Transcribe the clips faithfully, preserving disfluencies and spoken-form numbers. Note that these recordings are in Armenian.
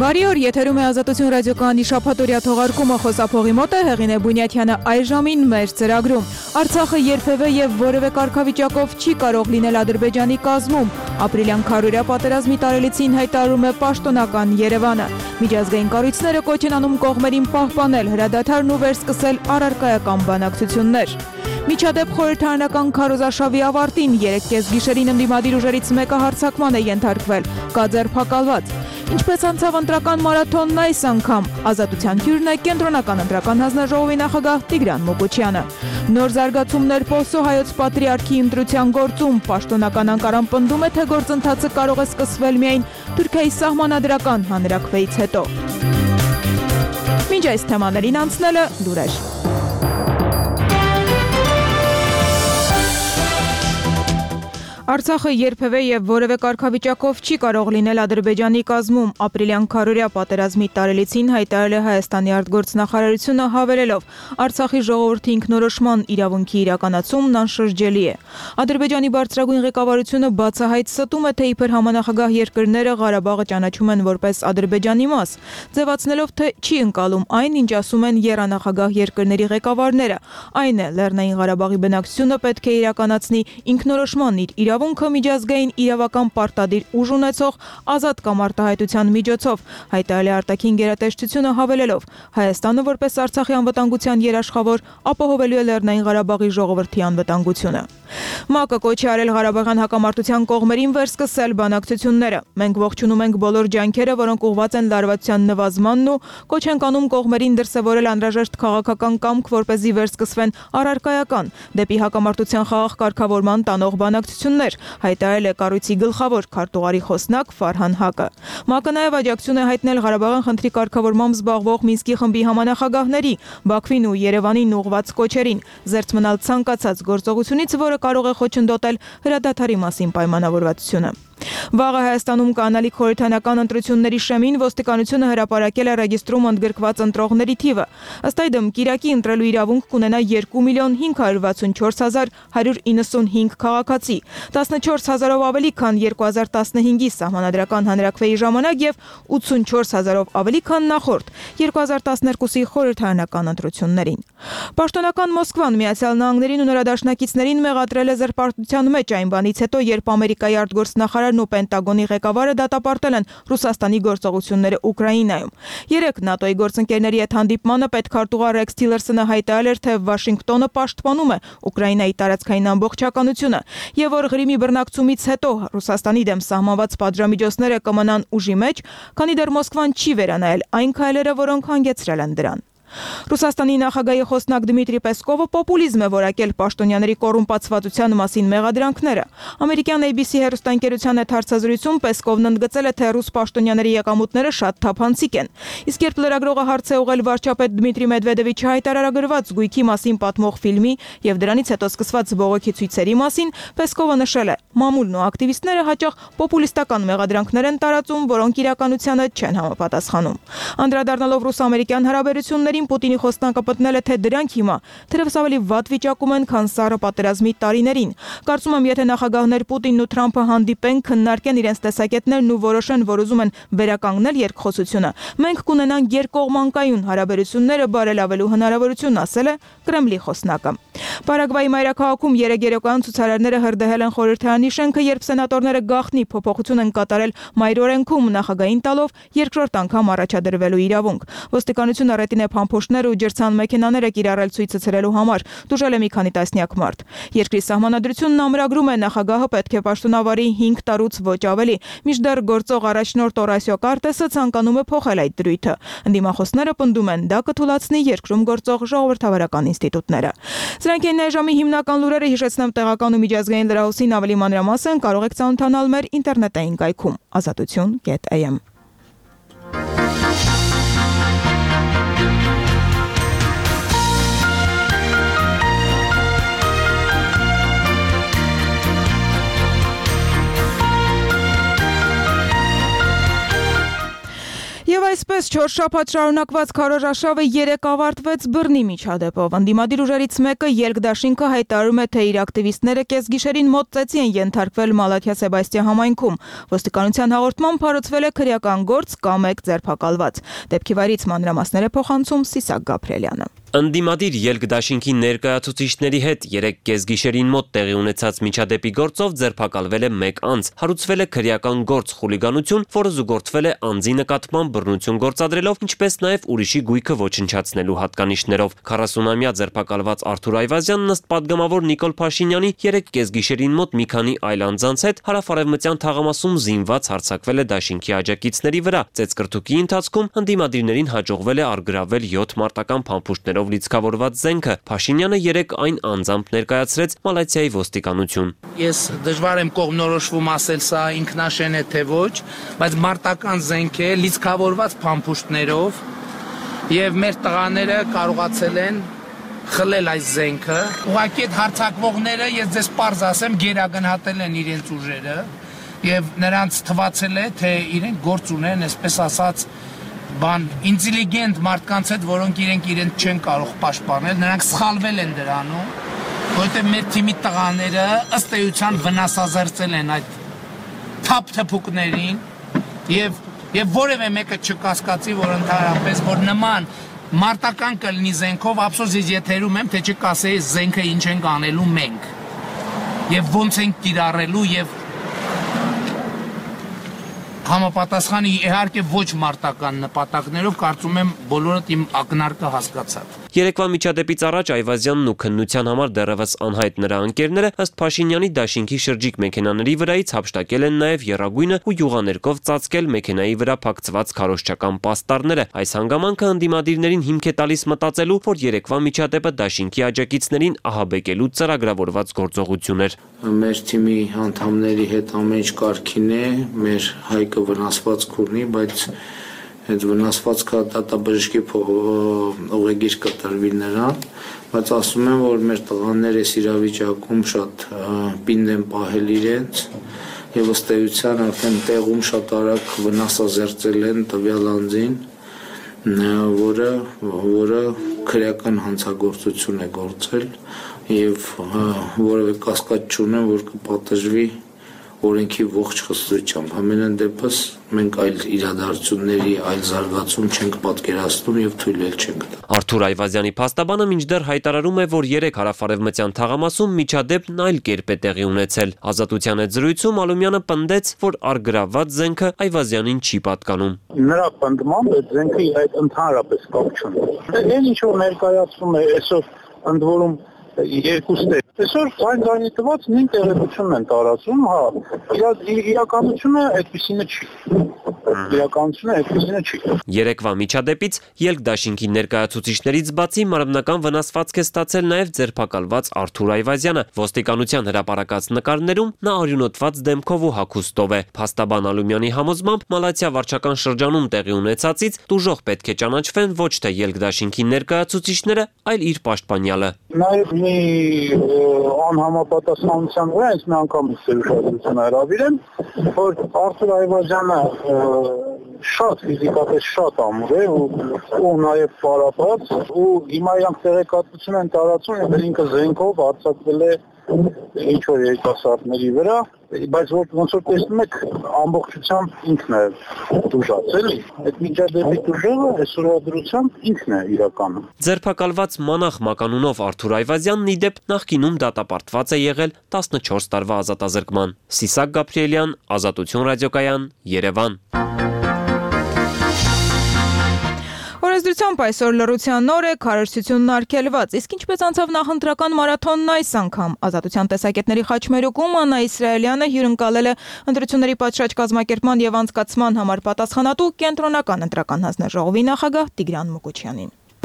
Բարի օր, եթերում է Ազատություն ռադիոկայանի շաբաթօրյա թողարկումը, խոսափողի մոտ է Հեղինե Բունյաթյանը այս ժամին մեր ծրագրում։ Արցախը երբևէ եւ որևէ կարգավիճակով չի կարող լինել Ադրբեջանի կազմում։ Ապրիլյան քարորյա պատերազմի տարելիցին հայտարարում է պաշտոնական Երևանը։ Միջազգային կառույցները կոչ են անում կողմերին պահպանել հրադադարն ու վերսկսել առարկայական բանակցություններ։ Միջադեպ խորհրդարանական քարոզարշավի ավարտին երեք կեսգիշերին ընդդիմադիր ուժերից մեկը հարձակման է ենթարկվել, կա ձերբակալված։ Ինչպես անցավ ընտրական մարաթոնն այս անգամ, Ազատության հյուրն է կենտրոնական ընտրական հանձնաժողովի նախագահ Տիգրան Մուկուչյանը։ Նոր զարգացումներ Պոսո հայոց պատրիարքի ընտրության գործում, պաշտոնական Անկարան պնդում է, թե գործընթացը կարող է սկսվել միայն Թուրքիայի սահմանադրական հանրաքվեից հետո։ Մինչ այս թեմաներին անցնելը լուրեր։ Արցախը երբևէ եւ որևէ կարգավիճակով չի կարող լինել Ադրբեջանի կազմում, ապրիլյան քարորյա պատերազմի տարելիցին հայտարարել է Հայաստանի արտգործնախարարությունը, հավելելով. Արցախի ժողովրդի ինքնորոշման իրավունքի իրականացումն անշրջելի է։ Ադրբեջանի բարձրագույն ղեկավարությունը բացահայտ ստում է, թե իբր համանախագահ երկրները Ղարաբաղը ճանաչում են որպես Ադրբեջանի մաս, ձևացնելով, թե չի ընկալում այն, ինչ ասում են եռանախագահ երկրների ղեկավարները, այն է Լեռնային Ղարաբաղի բնակչությունը պետք է իրականացնի ինքնորոշման իր իրավունքը միջազգային իրավական պարտադիր ուժ ունեցող ազատ կամ արտահայտության միջոցով, հայտարարել է արտաքին գերատեսչությունը, հավելելով. Հայաստանը որպես Արցախի անվտանգության երաշխավոր ապահովելու է Լեռնային Ղարաբաղի ժողովրդի անվտանգությունը։ ՄԱԿ-ը կոչ է արել Ղարաբաղյան հակամարտության կողմերին վերսկսել բանակցությունները։ Մենք ողջունում ենք բոլոր ջանքերը, որոնք ուղղված են լարվածության նվազմանն ու կոչ ենք անում կողմերին դրսևորել անհրաժեշտ քաղաքական կամք, որպեսզի վերսկսվեն առարկայական դեպի հակամարտության խաղաղ կարգավորման տանող բանակցություններ, հայտարարել է կառույցի գլխավոր քարտուղարի խոսնակ Ֆարհան Հակը։ ՄԱԿ-ը նաև աջակցություն է հայտնել Ղարաբաղյան խնդրի կարգավորմամբ զբաղվող Մինսկի խմբի համանախագահների, Բաքվին ու Երևանին ուղղված կոչերին զերծ մնալ ցանկացած գործողությունից, որը կարող է խոչընդոտել հրադադարի մասին պայմանավորվածությունը։ Վաղը Հայաստանում կանալիք խորհրդարանական ընտրությունների շեմին ոստիկանությունը հրապարակել է ռեգիստրում ընդգրկված ընտրողների թիվը։ Ըստ այդմ Կիրակի ընտրելու իրավունք կունենա երկու միլիոն հինգ հարյուր վաթսունչորս հազար հարյուր իննսունհինգ քաղաքացի, տասնչորս հազարով ավելի, քան երկու հազար տասնհինգի սահմանադրական հանրաքվեի ժամանակ եւ ութսունչորս հազարով ավելի, քան նախորդ երկու հազար տասներկուսի խորհրդարանական ընտրություններին։ Պաշտոնական Մոսկվան Միացյալ Նահանգներին ու նրա դաշնակիցներին մեղադրել է զրպարտության մեջ այն բանից հետո, երբ Ամերիկայի արտգործնախարարն ու Պենտագոնի ղեկավարը դատապարտել են Ռուսաստանի գործողությունները Ուկրաինայում։ Երեք ՆԱՏՕ-ի գործընկերների հետ հանդիպմանը պետքարտուղար Ռեքս Թիլերսոնը հայտարարել էր, թե Վաշինգտոնը պաշտպանում է Ուկրաինայի տարածքային ամբողջականությունը եւ որ Ղրիմի բռնակցումից հետո Ռուսաստանի դեմ սահմանված պատժամիջոցները կմնան ուժի մեջ, քանի դեռ Մոսկվան չի վերանայել այն քայլերը, որոնք հանգեցրել են դրան։ Ռուսաստանի նախագահի խոսնակ Դմիտրի Պեսկովը պոպուլիզմ է որակել պաշտոնյաների կոռումպացվածության մասին մեղադրանքները։ Ամերիկյան A B C հեռուստաընկերության հետ հարցազրույցում Պեսկովն ընդգծել է, թե ռուս պաշտոնյաների եկամուտները շատ թափանցիկ են։ Իսկ երբ լրագրողը հարց է ուղղել վարչապետ Դմիտրի Մեդվեդևիչի հայտարարագրված գույքի մասին պատմող ֆիլմի եւ դրանից հետո սկսված բողոքի ցույցերի մասին, Պեսկովը նշել է. մամուլն ու ակտիվիստները հաճախ պոպուլիստական մեղադրանքներ են տարածում, որոնք իրականությանը չեն համապատասխանում։ Անդրադառնալով ռուս-ամերիկյան հարաբերություններին, Պուտինի խոսնակը պատմել է, թե դրանք հիմա թերևս ավելի վատ վիճակում են, քան սառը պատերազմի տարիներին։ Կարծում եմ, եթե նախագահներ Պուտինն ու Թրամփը հանդիպեն, քննարկեն իրենց տեսակետներն ու որոշեն, որ ուզում են վերականգնել երկխոսությունը, մենք կունենանք երկկողմանկայուն հարաբերությունները բարելավելու հնարավորություն, ասել է Կրեմլի խոսնակը։ Պարագվայի մայրաքաղաքում երեք երեկոյան ցուցարարները հրդեհել են խորհրդարանի շենքը, երբ սենատորները գաղտնի փոփոխություն են կատարել մայրօրենքում, նախագահին տալով երկրորդ անգամ առաջադրվելու իրավունք։ Ոստիկանությունը ռետին է փամփուշտներ ու ջրցան մեքենաներ է կիրառել ցույցը ցրելու համար, դժել է մի քանի տասնյակ մարդ։ Երկրի սահմանադրությունն ամրագրում է նախագահը պետք է պաշտոնավարի հինգ տարուց ոչ ավելի, մինչդեռ գործող առաջնորդ Օրասիո Կարտեսը ցանկանում է փոխել այդ դրույթը։ Ընդդիմախոսները պնդում են, դա կթույլատնի երկրում գործող ժողովրդավարական ինստիտուտները։ Սրանք են այժմի հիմնական լուրերը, հիշեցնեմ տեղական ու միջազգային լրահոսին ավելի մանրամասն կարող եք ծանոթանալ մեր ինտերնետային կայքում ազատություն կետ A M։ Եվ այս Այսպես չորս շաբաթ շարունակված քարոզարշավը երեկ ավարտվեց բռնի միջադեպով։ Ընդդիմադիր ուժերից մեկը Ելք դաշինքը հայտարարում է, թե իր ակտիվիստները կեսգիշերին մոտ ծեծի են ենթարկվել Մալաթիա-Սեբաստիա համայնքում։ Ոստիկանության հաղորդմամբ հարուցվել է քրեական գործ կամ մեկ ձերբակալված։ Դեպքի վայրից մանրամասներ է փոխանցում Սիսակ Գաբրելյանը։ Ընդդիմադիր Ելք դաշինքի ներկայացուցիչների հետ երեկ կեսգիշերին մոտ տեղի ունեցած միջադեպի գործով ձերբակալվել է մեկ անձ։ Հարուցվել է քրեական գործ խուլիգանություն, որը զուգորդվել է անձի նկատմամբ բռնություն գործադրելով, ինչպես նաև ուրիշի գույքը ոչնչացնելու հատկանիշներով։ քառասունամյա ձերբակալված Արթուր Այվազյանն ըստ պատգամավոր Նիկոլ Փաշինյանի երեկ կեսգիշերին մոտ մի քանի այլ անձանց հետ հարավարևմտյան թաղամասում զինված հարձակվել է դաշինքի աջակիցների վրա։ Ծեծկրտուկի ընթացքում ընդդիմադիրներին հաջողվել է առգրավել յոթ մարտական փամփուշտներով լիցքավորված զենքը։ Փաշինյանը երեկ այն անձամբ ներկայացրեց Մալաթիայի ոստիկանություն։ Ես դժվար եմ կողմնորոշվում ասել սա ինքնաշեն է թե ոչ, բայց մարտական զենք է լիցքավորված փամփուշտներով եւ մեր տղաները կարողացել են խլել այս զենքը։ Ուղղակի այդ հարձակվողները, ես ձեզ պարզ ասեմ, գերագնահատել են իրենց ուժերը եւ նրանց թվացել է, թե իրենք գործ ունեն, այսպես ասած, բան ինտելիգենտ մարդկանց հետ, որոնք իրենք իրենց չեն կարող պաշտպանել, նրանք սխալվել են դրանում, որովհետև մեր թիմի տղաները ըստ էության վնասազերծել են այդ թափ թփուկներին եւ եւ որևէ մեկը չկասկածի, որ ընդհանրապես որ նման մարտական կլինի զենքով, ափսոս ես եթերում եմ, թե չկասեի զենքը ինչ ենք անելու մենք եւ ոնց ենք կիրառելու եւ համապատասխանի իհարկե ոչ մարտական նպատակներով, կարծում եմ բոլորդ իմ ակնարկը հասկացաք։ Երեկվա միջադեպից առաջ Այվազյանն ու քննության համար դեռևս անհայտ նրա ընկերները ըստ Փաշինյանի դաշինքի շրջիկ մեքենաների վրայից հափշտակել են նաև եռագույնը ու յուղաներկով ծածկել մեքենայի վրա փակցված քարոզչական պաստառները։ Այս հանգամանքը ընդդիմադիրներին հիմք է տալիս մտածելու, որ երեկվա միջադեպը դաշինքի աջակիցներին ահաբեկելու ծրագրավորված գործողություն էր։ Մեր թիմի անդամների հետ ամեն ինչ կարգին է, մեր հայկը վնասվածք ունի, բայց այդ վնասվածքը դատաբժշկի ուղեգիր կտրվի նրան, բայց ասում եմ, որ մեր տղաները այս իրավիճակում շատ պինդ են պահել իրենց եւ ըստ էության արդեն տեղում շատ արագ վնասազերծել են տվյալ անձին, որը որը քրեական հանցագործություն է գործել եւ որևէ կասկած չունեմ, որ կպատժվի օրենքի ողջ խստությամբ։ Ամենայն դեպս մենք այլ իրադարձությունների այլ զարգացում չենք պատկերացնում եւ թույլ չենք տա։ Արթուր Այվազյանի փաստաբանը մինչդեռ հայտարարում է, որ երեք հարավարևմտյան թաղամասում միջադեպն այլ կերպ է տեղի ունեցել։ Ազատության հետ զրույցում Ալումյանը պնդեց, որ առգրավված զենքը Այվազյանին չի պատկանում։ Նրա պնդմամբ այդ զենքը իր հետ ընդհանրապես կապ չունի։ Այն ինչ որ ներկայացվում է այսօր ընդ որում երկուստ է։ Այսօր այն ձայնի տված նույն տեղեկությունն են տարածում, հա, իրականությունը այդպիսինը չի։ Իրականությունը այդպիսինը չի։ Երեկվա միջադեպից Ելք դաշինքի ներկայացուցիչներից բացի մարմնական վնասվածք է ստացել նաև ձերբակալված Արթուր Այվազյանը։ Ոստիկանության հրապարակած նկարներում նա արյունոտված դեմքով ու հագուստով է։ Փաստաբան Ալումյանի համոզմամբ Մալաթիա վարչական շրջանում տեղի ունեցածից տուժող պետք է ճանաչվեն ոչ թե Ելք դաշինքի ներկայացուցիչները, այլ իր պաշտպանյալը։ Նաև մի անհամապատասխանության վրա ես մի անգամ ուշադրություն հրավիրեմ, որ Արթուր Այվազյանը շատ ֆիզիկապես շատ ամուր է ու նաև պարապած ու հիմա իրանք տեղեկատվություն են տարածում, որ ինքը զենքով հարձակվել է ինչ որ երիտասարդների վրա, բայց ոնց որ տեսնում եք ամբողջությամբ ինքն է դժացել, այդ միջադեպի դժողը այսօրվա դրությամբ ինքն է իրականում։ Ձերբակալված Մանախ մականունով Արթուր Այվազյանն ի դեպ նախկինում դատապարտված է եղել տասնչորս տարվա ազատազրկման։ Սիսակ Գաբրելյան, Ազատություն ռադիոկայան, Երևան։ Օրենսդրությամբ այսօր լռության օր է, քարոզչությունն արգելված, իսկ ինչպես անցավ նախընտրական մարաթոնն այս անգամ։ Ազատության տեսակետների խաչմերուկում Աննա Իսրայելյանը հյուրընկալել է ընտրությունների պատշաճ կազմակերպման եւ անցկացման համար պատասխանատու կենտրոնական ընտրական հանձնաժողովի նախագահ Տիգրան Մուկուչյանին։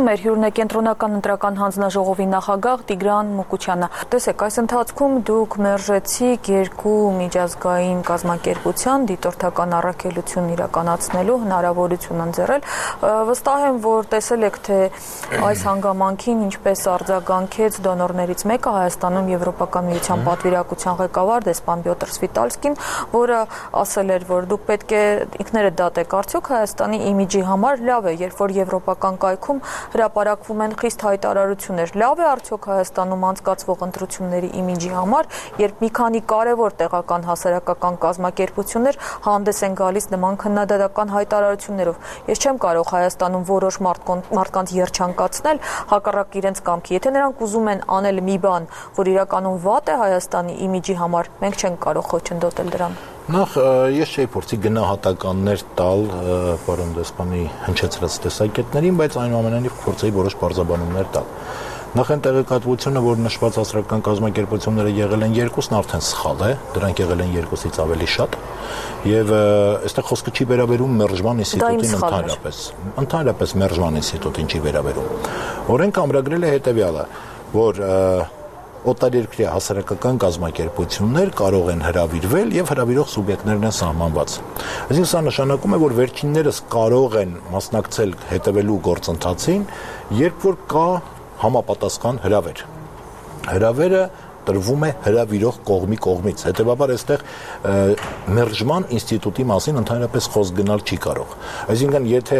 Մեր հյուրն է կենտրոնական ընտրական հանձնաժողովի նախագահ Տիգրան Մուկուչյանը։ Տեսեք, այս ընթացքում դուք մերժեցիք երկու միջազգային կազմակերպության դիտորդական առաքելություն իրականացնելու հնարավորություն ընձեռել։ Վստահ եմ, որ տեսել եք, թե այս հանգամանքին ինչպես արձագանքեց դոնորներից մեկը Հայաստանում Եվրոպական միության պատվիրակության ղեկավար դեսպան Պյոտր Սվիտալսկին, որը ասել էր, որ դուք պետք է ինքներդ դատեք, արդյոք Հայաստանի իմիջի համար լավ է, երբ որ եվրոպական կայքում հրապարակվում են խիստ հայտարարություններ։ Լավ է արդյոք Հայաստանում անցկացվող ընտրությունների իմիջի համար, երբ մի քանի կարևոր տեղական հասարակական կազմակերպություններ հանդես են գալիս նման քննադատական հայտարարություններով։ Ես չեմ կարող Հայաստանում որոշ մարդկանց երջանկացնել հակառակ իրենց կամքի։ Եթե նրանք ուզում են անել մի բան, որ իրականում վատ է Հայաստանի իմիջի համար, մենք չենք կարող խոչընդոտել դրան։ Նախ ես չէի փորձի գնահատականներ տալ պարոն դեսպանի հնչեցրած տեսակետներին, բայց այնուամենայնիվ փորձեի որոշ բարձաբանումներ տալ։ Նախ այն տեղեկատվությունը, որ նշված հասարակական կազմակերպությունները եղել են երկուսն, արդեն սխալ է, դրանք եղել են երկուսից ավելի շատ, եւ այստեղ խոսքը չի վերաբերում մերժման ինստիտուտին ընդհանրապես։ Ընդհանրապես մերժման ինստիտուտին չի վերաբերում։ Օրենքը ամրագրել է հետեւյալը, որ օտարերկրյա հասարակական կազմակերպություններ կարող են հրավիրվել եւ հրավիրող սուբյեկտներն են սահմանված։ Այսինքն սա նշանակում է, որ վերջիններս կարող են մասնակցել հետևելու գործընթացին, երբ որ կա համապատասխան հրավեր։ Հրավերը տրվում է հրավիրող կողմի կողմից։ Հետևաբար այստեղ մերժման ինստիտուտի մասին ընդհանրապես խոսք գնալ չի կարող։ Այսինքն եթե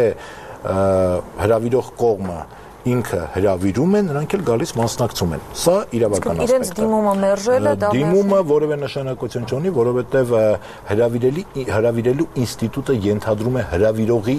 հրավիրող կողմը ինքը հրավիրում են, նրանք էլ գալիս մասնակցում են։ Սա իրավական ասպեկտ է։ Իրենց դիմումը մերժելը դա դիմումը որևէ նշանակություն չունի, որովհետև հրավիրելի հրավիրելու ինստիտուտը ենթադրում է հրավիրողի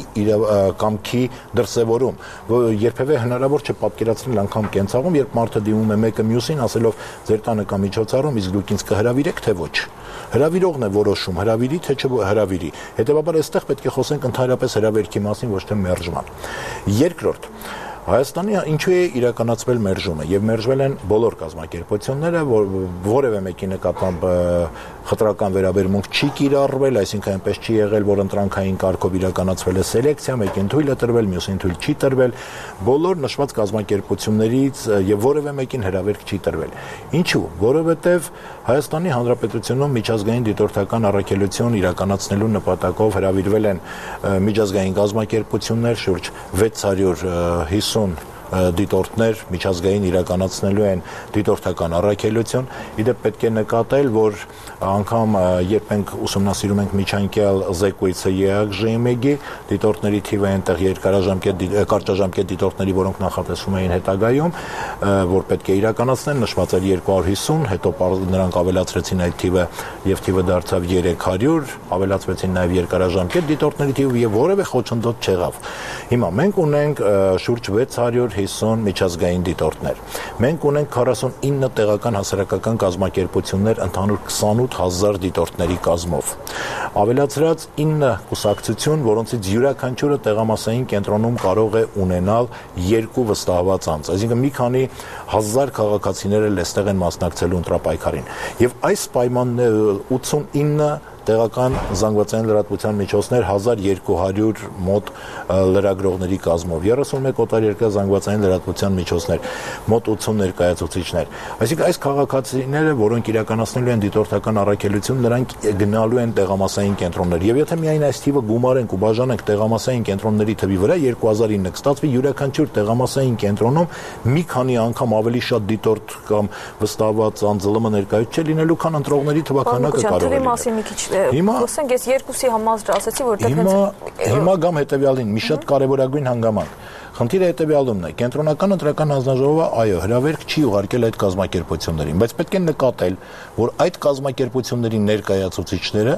կամքի դրսևորում։ Երբևէ հնարավոր չէ պատկերացնել անգամ կենցաղում, երբ մարդը դիմում է մեկը մյուսին, ասելով ձեր տանը կա միջոցառում, իսկ դուք ինձ կհրավիրեք, թե ոչ։ Հրավիրողն է որոշում, հրավիրի թե չհրավիրի։ Հետևաբար այստեղ պետք է խոսենք ընդհանրապես հրավերքի մասին, ոչ թե մերժման։ Երկրորդ, Հայաստանի ինչու է իրականացվել մերժումը եւ մերժվել են բոլոր կազմակերպությունները, որևէ մեկի նկատմամբ խտրական վերաբերմունք չի կիրառվել, այսինքն այնպես չի եղել, որ ընտրանքային կարգով իրականացվել է սելեկցիա, մեկին թույլ է տրվել, մյուսին թույլ չի տրվել, բոլոր նշված կազմակերպություններից եւ որևէ մեկին հրավերք չի տրվել։ Ինչու՞, որովհետեւ Հայաստանի Հանրապետությունում միջազգային դիտորդական առաքելություն իրականացնելու նպատակով հրավիրվել են միջազգային կազմակերպություններ, շուրջ վեց հարյուր հիսուն դիտորդներ միջազգային իրականացնելու են դիտորդական առաքելություն։ Իդեպ պետք է նկատել, որ անգամ երբ ենք ուսումնասիրում ենք միջանկյալ զեկույցը ԵԱԳ-ի, դիտորդների թիվը այնտեղ երկարաժամկետ կարճաժամկետ դիտորդների, որոնք նախատեսվում էին հետագայում, որ պետք է իրականացնեն, նշված էր երկու հարյուր հիսուն, հետո նրանք ավելացրեցին այդ թիվը եւ թիվը դարձավ երեք հարյուր, ավելացվեցին նաեւ երկարաժամկետ դիտորդների թիվը եւ որևէ խոչընդոտ չեղավ։ Հիմա մենք ունենք շուրջ վեց հարյուր հիսուն միջազգային դիտորդներ։ Մենք ունենք քառասունինը տեղական հասարակական կազմակերպություններ ընդհանուր քսանութ հազար դիտորդների կազմով։ Ավելացրած ինը կուսակցություն, որոնցից յուրաքանչյուրը տեղամասային կենտրոնում կարող է ունենալ երկու վստահված անձ։ Այսինքն մի քանի հազար քաղաքացիներ էլ այստեղ են մասնակցելու ընտրապայքարին։ Եվ այս պայմանները ութսունինը տեղական զանգվածային լրատվության միջոցներ հազար երկու հարյուր մոտ լրագրողների կազմով, երեսունմեկ օտարերկրյա զանգվածային լրատվության միջոցներ, մոտ ութսուն ներկայացուցիչներ։ Այսինքն այս քաղաքացիները, որոնք իրականացնելու են դիտորդական առաքելություն, նրանք գնալու են տեղամասային կենտրոններ։ Եվ եթե միայն այս թիվը գումարենք ու բաժանենք տեղամասային կենտրոնների թվի վրա, երկու հազար ինը կստացվի յուրաքանչյուր տեղամասային կենտրոնում մի քանի անգամ ավելի շատ դիտորդ կամ վստահված անձ ԼՄ ներկայացուցիչ չէ լինելու, քան ընտրողների թվականակը կարող է լինել։ Հիմա խոսենք, ես երկուսի համար ասացի, որտեղ հիմա հիմա գամ հետեւյալին, մի շատ կարևորագույն հանգամանք։ Խնդիրը հետեւյալումն է, կենտրոնական ընտրական հանձնաժողովը այո, հրավերք չի ուղարկել այդ կազմակերպություններին, բայց պետք է նկատել, որ այդ կազմակերպությունների ներկայացուցիչները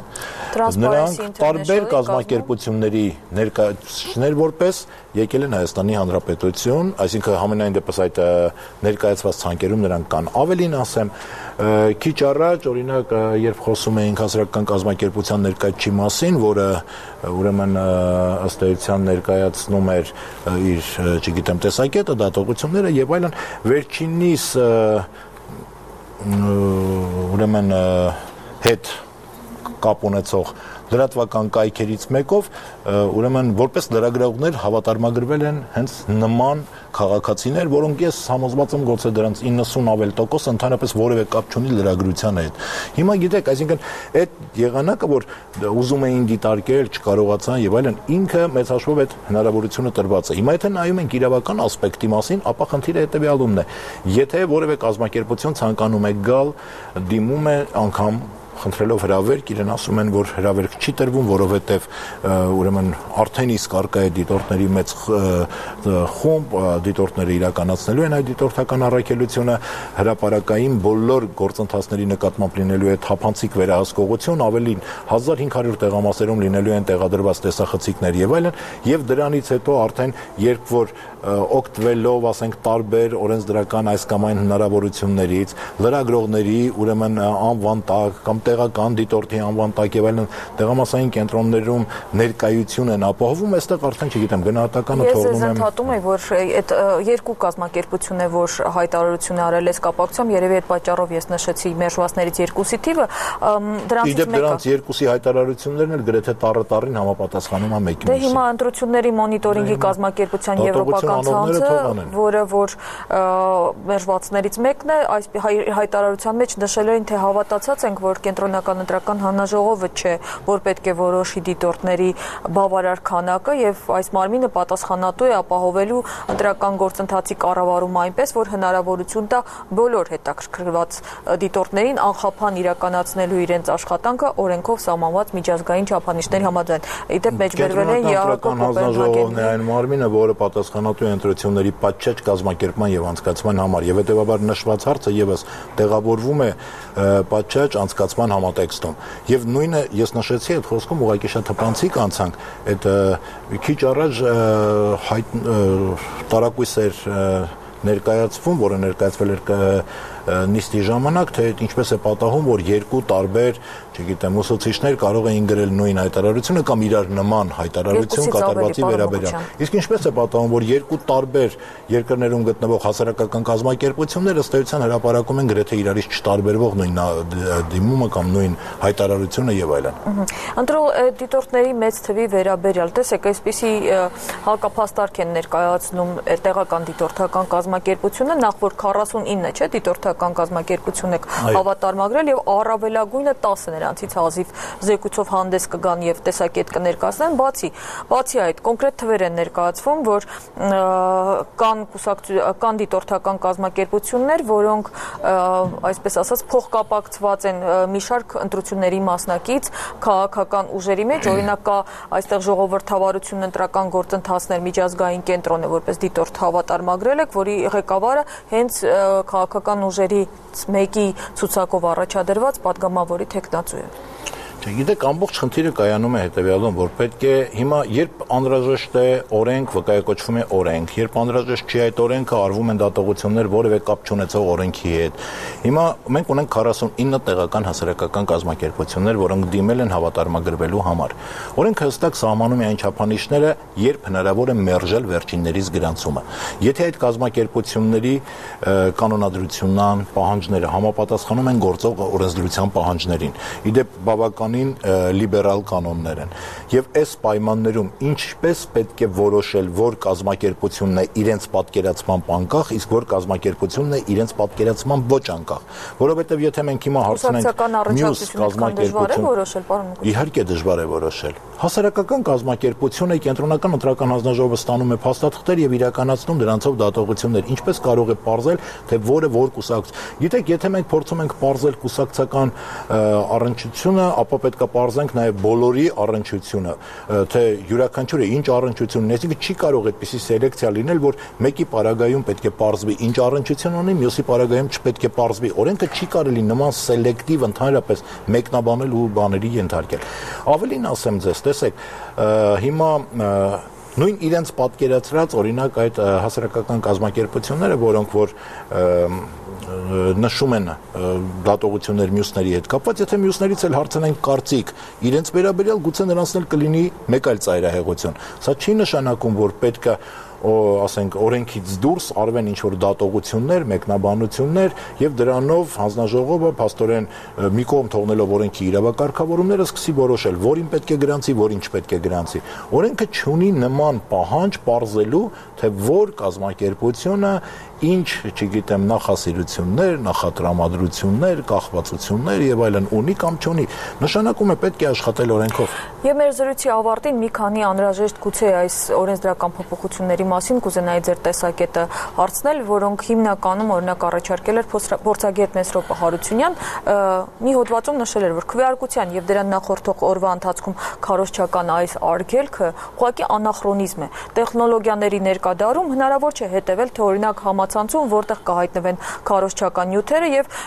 նրանք տարբեր կազմակերպությունների ներկայացուցիչներ որպես եկել են Հայաստանի Հանրապետություն, այսինքն համենայն դեպս այդ ներկայացված ցանկերում նրանք կան։ Ավելին ասեմ, քիչ առաջ, օրինակ, երբ խոսում էինք հասարակական կազմակերպության ներկայացուցիչի մասին, որը ուրեմն ըստ էության ներկայացնում էր իր, չգիտեմ, տեսակետը, դատողությունները եւ այլն, վերջինիս ուրեմն հետ կապ ունեցող լրատվական կայքերից մեկով ուրեմն որպես լրագրողներ հավատարմագրվել են հենց նման քաղաքացիներ, որոնք ես համոզված եմ գուցե դրանց իննսուն ավել տոկոս ընդհանրապես որևէ կապ չունի լրագրության հետ։ Հիմա գիտեք, այսինքն այդ եղանակը, որ ուզում էին դիտարկել, չկարողացան եւ այլն, ինքը մեծ հաշվով այդ հնարավորությունը տրված է։ Հիմա եթե նայում ենք իրավական ասպեկտի մասին, ապա խնդիրը հետեւյալումն է։ Եթե որևէ կազմակերպություն ցանկանում է գալ, դիմում է անգամ խնդրելով հրավերք, իրեն ասում են, որ հրավերք չի տրվում, որովհետև ուրեմն արդեն իսկ արկա է դիտորդների մեծ խումբ, դիտորդները իրականացնելու են այդ դիտորդական առաքելությունը, հրապարակային բոլոր գործընթացների նկատմամբ լինելու է թափանցիկ վերահսկողություն, ավելին հազար հինգ հարյուր տեղամասերում լինելու են տեղադրված տեսախցիկներ եւ այլն, եւ դրանից հետո արդեն երբ որ օգտվելով, ասենք, տարբեր օրենսդրական այս կամ այն հնարավորություններից, լրագրողների ուրեմն անվան տակ կամ տեղական դիտորդի անվան տակ եւ այլն տեղամասային կենտրոններում ներկայություն են ապահովում, այստեղ արդեն չգիտեմ գնահատականը թողնում եմ։ Ես ընդհատում եմ, որ այդ երկու կազմակերպություն է, որ հայտարարություն արել է կապակցությամբ, երևի այդ պատճառով ես նշեցի մերժվածներից երկուսի թիվը, դրանցից մեկը։ Դրանց երկուսի հայտարարություններն էլ գրեթե տառը տառին համապատասխանում է մեկին։ Դե հիմա ընտրությունների մոնիտորինգի կազմակերպության եվրոպական ցանցը, որը որ մերժվածներից մեկն է, այս հայտարարության մեջ նշել էին, թե հավատացած ենք, որ կենտրոնական ընտրական հանձնաժողովը չէ, որ պետք է որոշի դիտորդների բավարար քանակը եւ այս մարմինը պատասխանատու է ապահովելու ընտրական գործընթացի կառավարումը այնպես, որ հնարավորություն տա բոլոր հետաքրքրված դիտորդներին անխափան իրականացնելու իրենց աշխատանքը օրենքով սահմանված միջազգային չափանիշների համաձայն։ Իդեպ մեջբերվել են հանձնաժողովն է այն մարմինը, որը պատասխանատու է ընտրությունների պատշաճ կազմակերպման եւ անցկացման համար եւ հետեւաբար նշված հարցը եւս տեղավորվում է պատշաճ անցկացման համատեքստում եւ նույնը ես նշեցի այդ խոսքում ուղղակի շատ թփանցիկ անցանք այդ քիչ առաջ հայտ տարակույս էր ներկայացվում, որը ներկայացվել էր նիստի ժամանակ, թե ինչպես է պատահում, որ երկու տարբեր, չգիտեմ, ուսուցիչներ կարող էին գրել նույն հայտարարությունը կամ իրար նման հայտարարություն կատարվածի վերաբերյալ։ Իսկ ինչպես է պատահում, որ երկու տարբեր երկրներում գտնվող հասարակական կազմակերպությունները ըստ էության հրապարակում են գրեթե իրարից չտարբերվող նույն դիմումը կամ նույն հայտարարությունը եւ այլն։ Ընտրող դիտորդների մեծ թվի վերաբերյալ, տեսեք, այսպիսի հակափաստարկ են ներկայացնում տեղական դիտորդական կազմակերպությունը, նախ որ քառասունինը չէ, դիտորդական կազմակերպություն եք հավատարմագրել եւ առավելագույնը տասը նրանցից հազիվ զեկույցով հանդես կգան եւ տեսակետ կներկայացնեն, բացի բացի այդ կոնկրետ թվեր են ներկայացվում, որ կան կուսակցական դիտորդական կազմակերպություններ, որոնք այսպես ասած փոխկապակցված են մի շարք ընտրությունների մասնակից քաղաքական ուժերի մեջ, օրինակ կա այստեղ ժողովրդավարություն ընտրական գործընթացներ միջազգային կենտրոնը, որպես դիտորդ հավատարմագրել եք, որի ղեկավարը հենց քաղաքական ուժերից մեկի ցուցակով առաջադրված падգամավորի թեկնածու է։ Գիտեք, ամբողջ խնդիրը կայանում է հետևյալում, որ պետք է հիմա երբ անհրաժեշտ է օրենք, վկայակոչվում է օրենք, երբ անհրաժեշտ չի այդ օրենքը, արվում են դատողություններ որևէ կապ չունեցող օրենքի հետ։ Հիմա մենք ունենք քառասունինը տեղական հասարակական կազմակերպություններ, որոնք դիմել են հավատարմագրվելու համար։ Օրենքը հստակ սահմանում է այն չափանիշները, երբ հնարավոր է մերժել վերջիններից գրանցումը։ Եթե այդ կազմակերպությունների կանոնադրությունն, պահանջները համապատասխանում են գործող օրենսդրության պահանջներին։ Իդեպ բավական լիբերալ կանոններ են եւ այս պայմաններում ինչպես պետք է որոշել որ կազմակերպությունն է իրենց պատկերացման անկախ, իսկ որ կազմակերպությունն է իրենց պատկերացման ոչ անկախ, որովհետեւ եթե մենք հիմա հարցնենք մյուս կազմակերպություն, իհարկե դժվար է որոշել։ Հասարակական կազմակերպությունը կենտրոնական ընտրական հանձնաժողովը ստանում է փաստաթղթեր եւ իրականացնում դրանցով դատողություններ, ինչպես կարող է պարզել, թե որը որ կուսակց։ Գիտեք, եթե մենք փորձում ենք պարզել կուսակցական առնչությունը, ապա պետք է պարզենք նաև բոլորի առնչությունը, թե յուրաքանչյուրը ինչ առնչություն ունի, այսինքն չի կարող այդպիսի սելեկցիա լինել, որ մեկի պարագայում պետք է պարզվի ինչ առնչություն ունի, մյուսի պարագայում չպետք է պարզվի։ Օրենքը չի կարելի նման սելեկտիվ ընդհանրապես մեկնաբանել ու բաների ենթարկել։ Ավելին ասեմ ձեզ, տեսեք, հիմա նույն իրենց պատկերացրած օրինակ այդ հասարակական կազմակերպությունները, որոնք որ նշում են դատողություններ մյուսների հետ կապված, եթե մյուսներից էլ հարցնենք կարծիք, իրենց վերաբերյալ գուցե նրանց էլ կլինի մեկ այլ ծայրահեղություն։ Սա չի նշանակում, որ պետք է ասենք օրենքից դուրս արվեն ինչ որ դատողություններ, մեկնաբանություններ եւ դրանով հանձնաժողովը փաստորեն մի կողմ թողնելով օրենքի իրավակարգավորումները սկսի որոշել, որին պետք է գրանցի, որին չպետք է գրանցի։ Օրենքը չունի նման պահանջ պարզելու, թե որ կազմակերպությունը ինչ, չգիտեմ, նախասիրություններ, նախատրամադրություններ, կախվածություններ եւ այլն ունի կամ չունի, նշանակում է պետք է աշխատել օրենքով։ Եվ մեր զրույցի ավարտին մի քանի անհրաժեշտ գուցե այս օրենսդրական փոփոխությունների մասին կուզենայի ձեր տեսակետը հարցնել, որոնք հիմնականում օրինակ առաջարկել էր փորձագետ Մեսրոպ Հարությունյան, մի հոդվածում նշել էր, որ քվեարկության եւ դրան նախորդող օրվա ընթացքում քարոզչական այս արգելքը ուղղակի անախրոնիզմ է։ Տեխնոլոգիաների ներկայդարում հնարավոր չէ հետևել, թե օրինակ համացանցում որտեղ կհայտնվեն քարոզչական նյութերը եւ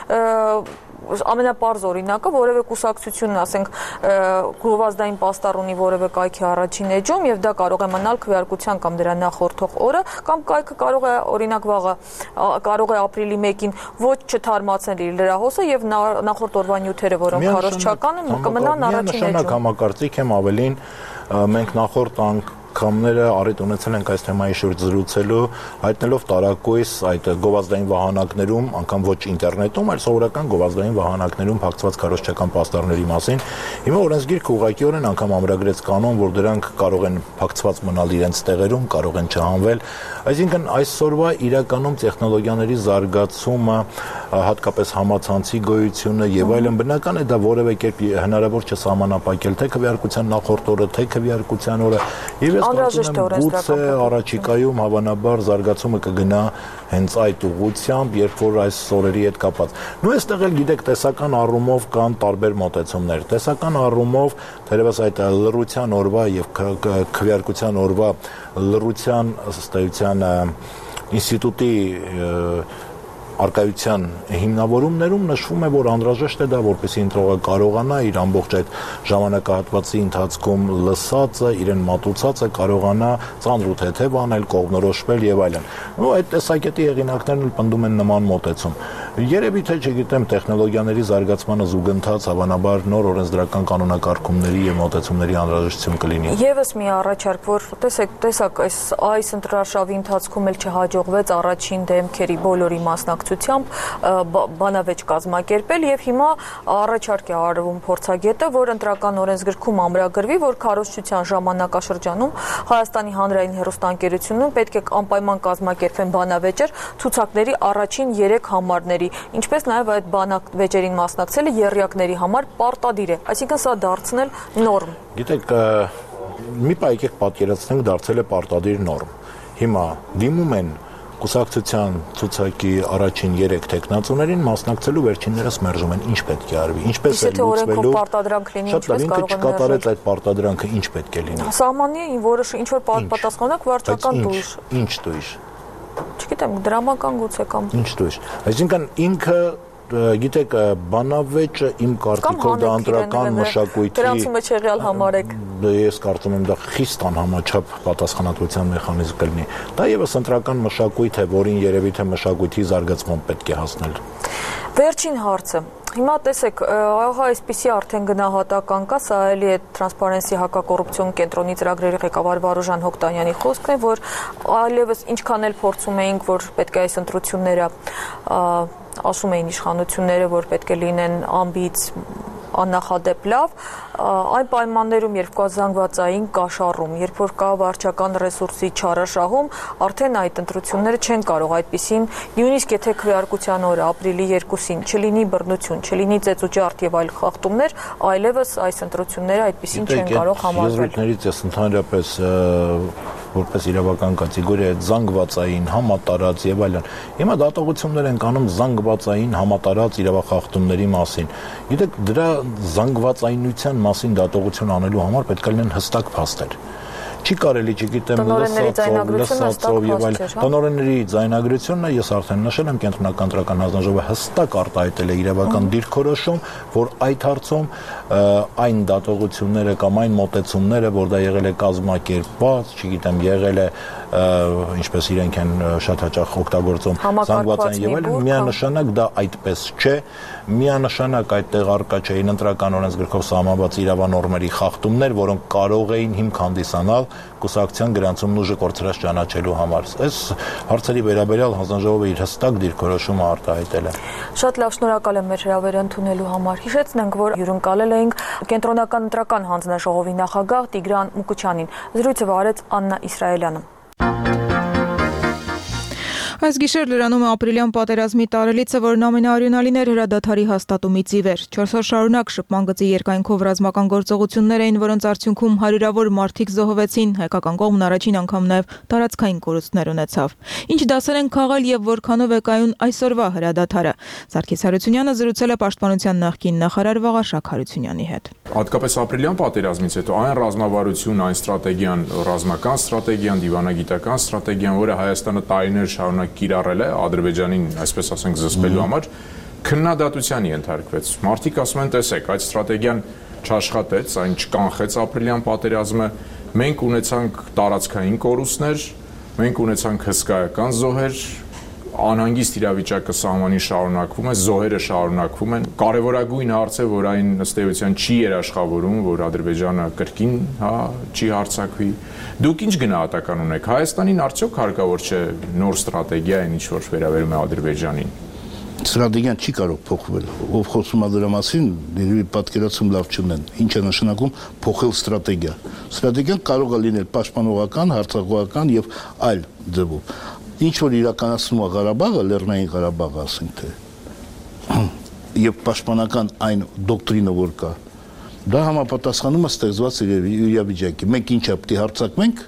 ամենապարզ օրինակը որևէ կուսակցություն, ասենք, գովազդային պաստառ ունի որևէ կայքի առաջին էջում եւ դա կարող է մնալ քվեարկության կամ դրա նախորդող օրը, կամ կայքը կարող է օրինակ վաղը կարող է ապրիլի մեկին ոչ չթարմացնել իր լրահոսը եւ նախորդ օրվա նյութերը, որոնք քարոզչական են, կմնան առաջին էջում։ Միանշանակ համակարծիք եմ ավելին, մենք նախորդ անգամները առիթ ունեցել ենք այս թեմայի շուրջ զրուցելու, հայտնելով տարակույս այդ գովազդային վահանակներում, անգամ ոչ ինտերնետում, այլ սովորական գովազդային վահանակներում փակցված քարոզչական պաստառների մասին։ Հիմա օրենսգիրքը ուղղակիորեն անգամ ամրագրեց կանոն, որ դրանք կարող են փակցված մնալ իրենց տեղերում, կարող են չհանվել։ Այսինքն այսօրվա իրականում տեխնոլոգիաների զարգացումը, հատկապես համացանցի գոյությունը եւ այլն, բնական է դա որևէ կերպ հնարավոր չէ սահմանափակել թե քվեարկության նախորդ օրը, թե քվեարկության օրը։ Եվ ես կարծում եմ գուցե առաջիկայում հավանաբար զարգացումը կգնա հենց այդ ուղղությամբ, երբ որ այս օրերի հետ կապված։ Նույն այստեղ էլ գիտեք, տեսական առումով կան տարբեր մոտեցումներ։ Տեսական առումով թերևս այդ լռության օրվա եւ քվեարկության օրվա լռության ըստ էության ինստիտուտի արկայության հիմնավորումներում նշվում է, որ անհրաժեշտ է դա, որպեսզի ընտրողը կարողանա իր ամբողջ այդ ժամանակահատվածի ընթացքում լսածը, իրեն մատուցածը կարողանա ծանր ու թեթև անել, կողմնորոշվել եւ այլն։ Ու այդ տեսակետի հեղինակներն էլ պնդում են նման մոտեցում։ Երևի թե չգիտեմ, տեխնոլոգիաների զարգացմանը զուգընթաց հավանաբար նոր օրենսդրական կանոնակարգումների եւ մոտեցումների անհրաժեշտություն կլինի։ Եվս մի առաջարկ, որ տեսեք, տեսակ այս այս ընտրարշավի ընթացքում էլ չհաջողվեց առաջին դեմքերի բոլորի մասնակցությամբ բանավեճ կազմակերպել եւ հիմա առաջարկ է արվում փորձագետը, որ ընտրական օրենսգրքում ամրագրվի, որ քարոզչության ժամանակաշրջանում Հայաստանի հանրային հեռուստաընկերությունում պետք է անպայման կազմակերպվեն բանավեճեր ցուցակների առաջին երեք համարների, ինչպես նաև այդ բանավեճերին մասնակցելը եռյակների համար պարտադիր է, այսինքն սա դարձնել նորմ։ Գիտեք, մի պահ եկեք պատկերացնենք, դարձել է պարտադիր նորմ։ Հիմա դիմում են կուսակցության ցուցակի առաջին երեք տեխնացուներին մասնակցելու վերջիններս մերժում են, ինչ պետք է արվի, ինչպես է լուծվելու։ Պարտադրանք լինի, ինչպես կարող են կատարեց այդ պարտադրանքը, ինչ պետք է լինի։ Սահմանի որը ինչ որ պատասխանակ վարչական դույժ։ Ինչ դույժ։ Չգիտեմ, դրամական գուցե կամ ինչ դույժ։ Այսինքն ինքը գիտեք, բանավեճը իմ կարծիքով դա ընտրական մշակույթի դրանցում մեջ եղյալ համարեք։ Ես կարծում եմ դա խիստ անհամաչափ պատասխանատվության մեխանիզմ կլինի։ Դա եւս ընտրական մշակույթ է, որին երևի թե մշակույթի զարգացման պետք է հասնել։ Վերջին հարցը։ Հիմա տեսեք, ահա այսպիսի արդեն գնահատական կա, սա էլի է Տրանսպարենսի հակակոռուպցիոն կենտրոնի ծրագրերի ղեկավար Վարուժան Հոկտանյանի խոսքն է, որ այլևս ինչքան էլ փորձում էինք, որ պետք է այս ընտրությունները ասում էին իշխանությունները, որ պետք է լինեն ամբից, աննախադեպ լավ, այն պայմաններում, երբ կա զանգվածային կաշառում, երբ որ կա վարչական ռեսուրսի չարաշահում, արդեն այդ ընտրությունները չեն կարող այդպիսին, նույնիսկ եթե քվեարկության օրը ապրիլի երկուսին չլինի բռնություն, չլինի ծեծուճարդ եւ այլ խախտումներ, այլևս այս ընտրությունները այդպիսին չեն կարող համարվել։ Եզրույթներից ես ընդհանրապես որպես իրավական կատեգորիա զանգվածային, համատարած եւ այլն։ Հիմա դատողություններ են կանում զանգվածային, համատարած իրավախախտումների մասին։ Գիտեք, դրա զանգվածայնության մասին դատողություն անելու համար պետք է լինեն հստակ փաստեր։ Չի կարելի, չգիտեմ, լսածով, լսածով եւ այլ տնօրենների ձայնագրությունն է, ես արդեն նշել եմ, Կենտրոնական ընտրական հանձնաժողովը հստակ արտահայտել է իրավական դիրքորոշում, որ այդ հարցում այն դատողությունները կամ այն մոտեցումները, որ դա եղել է կազմակերպված, չգիտեմ, եղել է ինչպես իրենք են շատ հաճախ օգտագործում զանգվածային եւ այլն, միանշանակ դա այդպես չէ, միանշանակ այդտեղ առկա չէին ընտրական օրենսգրքով սահմանված իրավանորմերի խախտումներ, որոնք կարող էին հիմք հանդիսանալ կուսակցության գրանցումն ուժը կորցրած ճանաչելու համար։ Այս հարցերի վերաբերյալ հանձնաժողովը իր հստակ դիրքորոշումը արտահայտել է։ Շատ լավ, շնորհակալ եմ մեր հրավերը ընդունելու համար։ Հիշեցնենք, որ հյուրընկալել էինք Կենտրոնական ընտրական հանձնաժողովի նախագահ Տիգրան Մուկուչյանին։ Զրույցը վարեց Աննա Իսրայելյանը։ Այս գիշեր լրանում է ապրիլյան պատերազմի տարելիցը, որն ամենաարյունալին էր հրադադարի հաստատումից ի վեր։ չորս օր շարունակ շփման գծի երկայնքով ռազմական գործողություններ էին, որոնց արդյունքում հարյուրավոր մարդիկ զոհվեցին, հայկական կողմն առաջին անգամ նաև տարածքային կորուստներ ունեցավ։ Ինչ դասեր են քաղել եւ որքանով է կայուն այսօրվա հրադադարը։ Սարգիս Հարությունյանը զրուցել է Պաշտպանության նախկին նախարար Վաղարշակ Հարությունյանի հետ։ Հատկապես ապրիլյան պատերազմից հետո այն ռազմավարություն, այն ստրատեգիան, ռազմական ստրատեգիան, դիվանագիտական ստրատեգիան, որը Հայաստանը տարիներ շարունակ կիրառել է Ադրբեջանին, այսպես ասենք, զսպելու համար, քննադատության ենթարկվեց։ Մարդիկ ասում են, տեսեք, այդ ստրատեգիան չաշխատեց, այն չկանխեց ապրիլյան պատերազմը, մենք ունեցանք տարածքային կորուստներ, մենք ունեցանք հսկայական զոհեր, անհանգիստ իրավիճակը սահմանի շարունակվում է, զոհերը շարունակվում են։ Կարևորագույն հարց է, որ այն ըստ էության չի երաշխավորում, որ Ադրբեջանը կրկին, հա, չի հարձակվի։ Դուք ինչ գնահատական ունեք, Հայաստանին արդյոք հարկավոր չէ նոր ստրատեգիա այն, ինչ որ վերաբերում է Ադրբեջանին։ Ստրատեգիան չի կարող փոխվել։ Ով խոսում է դրա մասին, դեպի պատկերացում լավ չունեն։ Ինչ է նշանակում փոխել ստրատեգիա։ Ստրատեգիան կարող է լինել պաշտպանողական, հարձակողական եւ այլ ձևով։ Ինչ որ իրականացնում է Ղարաբաղը, Լեռնային Ղարաբաղը, ասենք թե, եւ պաշտպանական այն դոկտրինը, որ կա, դա համապատասխանում է ստեղծված իրավիճակի։ Մենք ինչա պետք է հարձակվենք,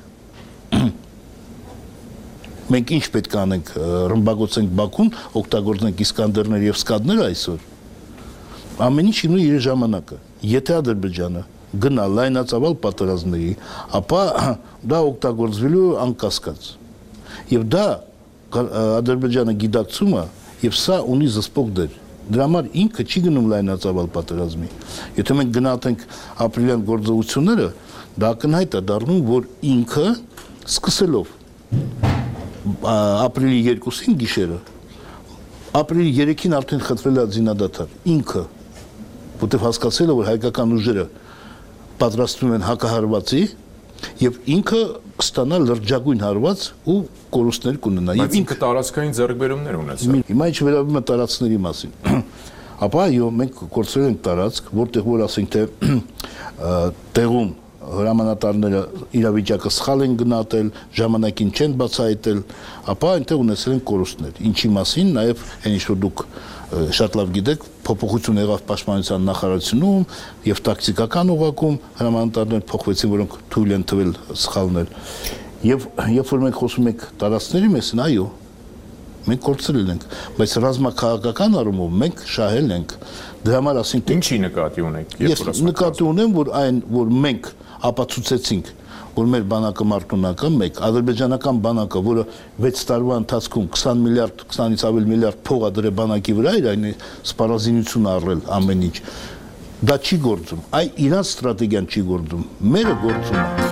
մենք ինչ պետք է անենք, ռմբակոծենք Բաքուն, օգտագործենք Իսկանդերներ եւ Սկադներ այսօր։ Ամեն ինչ ունի իր ժամանակը։ Եթե Ադրբեջանը գնա լայնածավալ պատերազմների, ապա դա օգտագործվելու անկասկած։ Եվ դա Ադրբեջանը գիտակցում է եւ սա ունի զսպող դեր։ Դրա համար ինքը չի գնում լայնածավալ պատերազմի։ Եթե մենք գնահատենք ապրիլյան գործողությունները, դա ակնհայտ է դառնում, որ ինքը սկսելով ապրիլի երկուսին գիշերը, ապրիլի երեքին արդեն խտրել է զինադադար։ Ինքը, որտեղ հասկացել է, որ հայկական ուժերը պատրաստվում են հակահարվածի, եւ ինքը ստանա լրջագույն հարված ու կորուստներ կունենա։ Եվ ինքը տարածքային ձեռքբերումներ ունեցավ։ Հիմա ինչ վերաբերում է տարածքների մասին, ապա այո, մենք կորցրել ենք տարածք, որտեղ որ ասենք թե տեղում հրամանատարները իրավիճակը սխալ են գնահատել, ժամանակին չեն բացահայտել, ապա այնտեղ ունեցել են կորուստներ։ Ինչի մասին նաև այն ինչ որ դուք շատ լավ գիտեք, փոփոխություն եղավ պաշտպանության նախարարությունում եւ տակտիկական ուղղակում հրամանատարներ փոխվեցին, որոնք թույլ են տվել սխալներ։ Եվ երբ որ մենք խոսում ենք տարածքների մասին, այո, մենք կորցրել ենք, բայց ռազմաքաղաքական առումով մենք շահել ենք։ Դրա համար ասենք ինչի նկատի ունեք, երբ որ նկատի ունեմ, որ այն, որ մենք ապացուցեցինք, որ մեր բանակը մարտունական մեկ, ադրբեջանական բանակը, որը վեց տարվա ընթացքում քսան միլիարդ, քսանից ավել միլիարդ փող ա դրել բանակի վրա, իր այն սպառազինություն առել ամեն ինչ, դա չի գործում, այ իրանց ստրատեգիան չի գործում, մերը գործում է։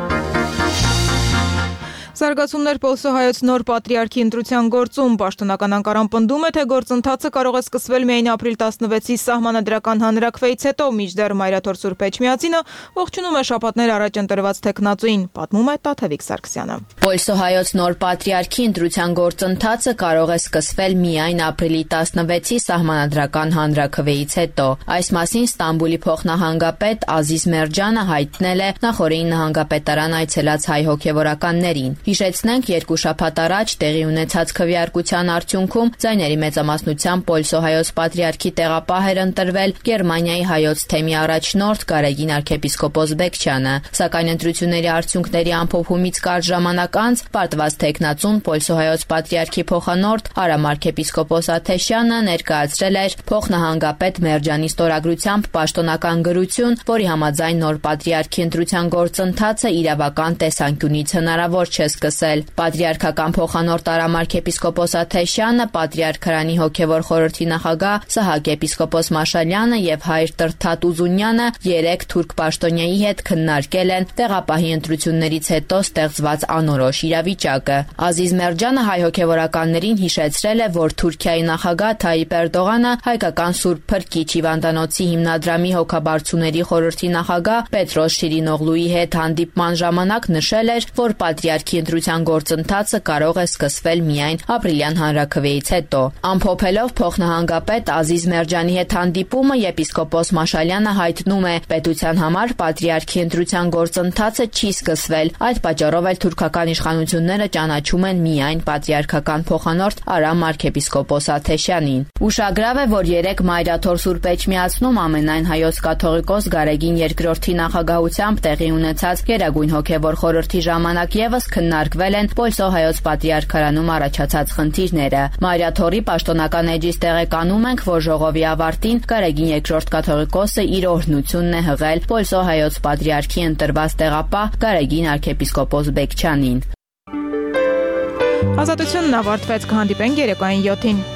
Զարգացումներ Պոլսո հայոց նոր պատրիարքի ընտրության գործում պաշտոնական անկարան պնդում է, թե գործընթացը կարող է սկսվել միայն ապրիլ տասնվեցի սահմանադրական հանրաքվեից հետո, մինչդեռ Մայրաթոր Սուրբ Էջմիածինը ողջունում է շաբաթներ առաջ ընտրված թեկնածուին, պատմում է Տաթևիկ Սարգսյանը։ Պոլսո հայոց նոր պատրիարքի ընտրության գործընթացը կարող է սկսվել միայն ապրիլի տասնվեցի սահմանադրական հանրաքվեից հետո։ Այս մասին Ստամբուլի փոխնահանգապետ Ազիզ Մերջանը հայտնել է նախորդին նահանգապետարան այցելած հայ հոգևորականներին։ Հիշեցնենք, երկու շաբաթ առաջ տեղի ունեցած քվեարկության արդյունքում ձայների մեծամասնությամբ Պոլսո հայոց պատրիարքի տեղապահ էր ընտրվել Գերմանիայի հայոց թեմի առաջնորդ Գարեգին arczepiskopos Բեկչյանը, սակայն ընտրությունների արդյունքների ամփոփումից կարճ ժամանակ անց պարտված թեկնածուն Պոլսո հայոց պատրիարքի փոխանորդ Արամ arczepiskopos Աթեշյանը ներկայացրել էր փոխնահանգապետ Մերջանի ստորագրությամբ պաշտոնական գրություն, որի համաձայն նոր պատրիարքի ընտրության գործընթացը իրավական տեսանկյունից հնարավոր չէ սկսել։ Պատրիարքական փոխանորդ Արամ arczepiskopos Աթեշյանը, Պատրիարք Քրանի հոգևոր խորհրդի նախագահ Սահակ եպիսկոպոս Մաշալյանը եւ հայր Տրթատ Ուզունյանը երեք թուրք պաշտոնյայի հետ քննարկել են տեղապահի ընտրություններից հետո ստեղծված անորոշ իրավիճակը։ Ազիզ Մերջանը հայ հոգևորականներին հիշեցրել է, որ Թուրքիայի նախագահ Թայիպ Էրդողանը հայկական Սուրբ Փրկիչ Հիվանդանոցի հիմնադրամի հոգաբարձուների խորհրդի նախագահ Պետրոս Շիրինօղլուի հետ հանդիպման ժամանակ նշել էր, որ պատրիարքի ընտրության գործընթացը կարող է սկսվել միայն ապրիլյան հանրաքվեից հետո։ Ամփոփելով փոխնահանգապետ Ազիզ Մերջանի հետ հանդիպումը եպիսկոպոս Մաշալյանը հայտնում է, պետության համար պատրիարքի ընտրության գործընթացը չի սկսվել, այդ պատճառով էլ թուրքական իշխանությունները ճանաչում են միայն պատրիարքական փոխանորդ Արամ arczepiskopos Աթեշյանին։ Ուշագրավ է, որ երեք Մայրաթոր Սուրբ Էջմիածնում ամենայն հայոց կաթողիկոս Գարեգին երկրորդի նախագահությամբ տեղի ունեցած Գերագույն հոգևոր խորհրդի ժամանակ եւս քննարկվել են Պոլսո հայոց պատրիարքարանում առաջացած խնդիրները։ Մայրաթորի պաշտոնական էջից տեղեկանում ենք, որ ժողովի ավարտին Գարեգին երկրորդ կաթողիկոսը իր օրհնությունն է հղել Պոլսո հայոց պատրիարքի ընտրված տեղապահ Գարեգին arczepiskopos Բեկչյանին։ Ազատությունն ավարտվեց, կհանդիպենք երեկոյան յոթին։